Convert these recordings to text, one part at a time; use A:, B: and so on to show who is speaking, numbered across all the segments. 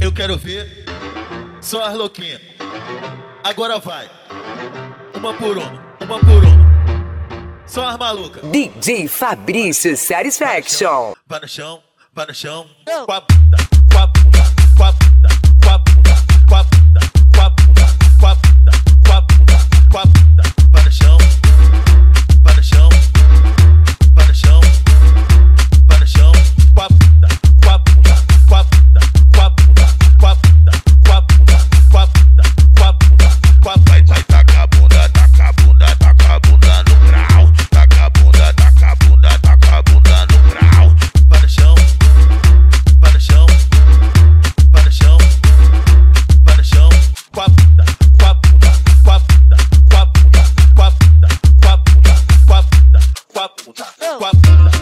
A: Eu quero ver só as louquinhas. Agora vai. Uma por uma. Só as malucas.
B: DJ Fabrício Satisfaction.
A: Vai no chão, com a bunda, com a bunda, com a bunda, com a bunda, com a bunda, com a bunda, com a bunda, com a bunda, com a bunda. Vai no chão, vai no chão, vai no chão, vai no chão, com a bunda, com a bunda, com a bunda, com a bunda, com a bunda, com a bunda, com a bunda, com a bunda, com a bunda.
C: Vai taca a bunda, taca a bunda, taca a bunda no grau. Taca a bunda, taca a bunda, taca a bunda no grau.
A: Vai no chão, vai no chão, vai no chão, vai no chão, com a bunda, com a bunda, com a bunda, com a bunda, com a bunda, com a bunda, com a bunda, com a bunda, com a bunda.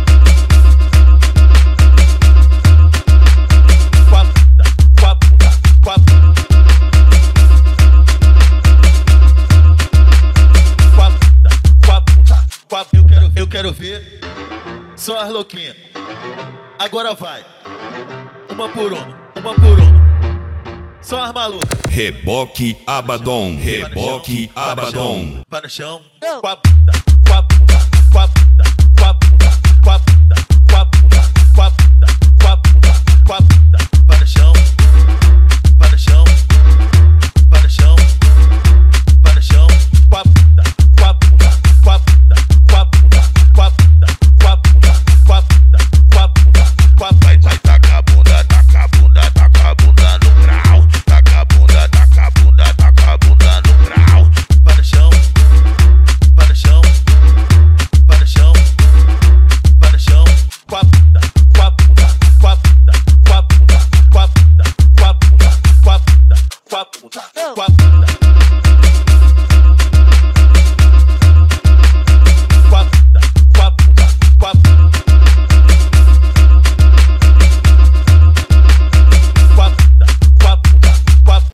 A: Eu quero ver só as louquinhas. Agora vai. Uma por uma. Só as malucas.
C: Reboque Abaddon, reboque Abaddon.
A: Vai no chão, com a bunda, com a bunda, com a bunda, com a bunda, com a bunda, com a bunda, com a bunda, com a bunda, com a bunda. Vai no chão, vai no chão, vai no chão, vai no chão, com a bunda, com a bunda, com a bunda, com a bunda, com a bunda, com a bunda, com a bunda, com a bunda, com a bunda.
C: Vai taca a bunda, taca a bunda, taca a bunda no grau. Taca a bunda, taca a bunda, taca a bunda no grau.
A: Vai no chão, vai no chão, vai no chão, vai no chão, com a bunda, com a bunda, com a bunda, com a bunda, com a bunda, com a bunda, com a bunda, com a bunda, com a bunda.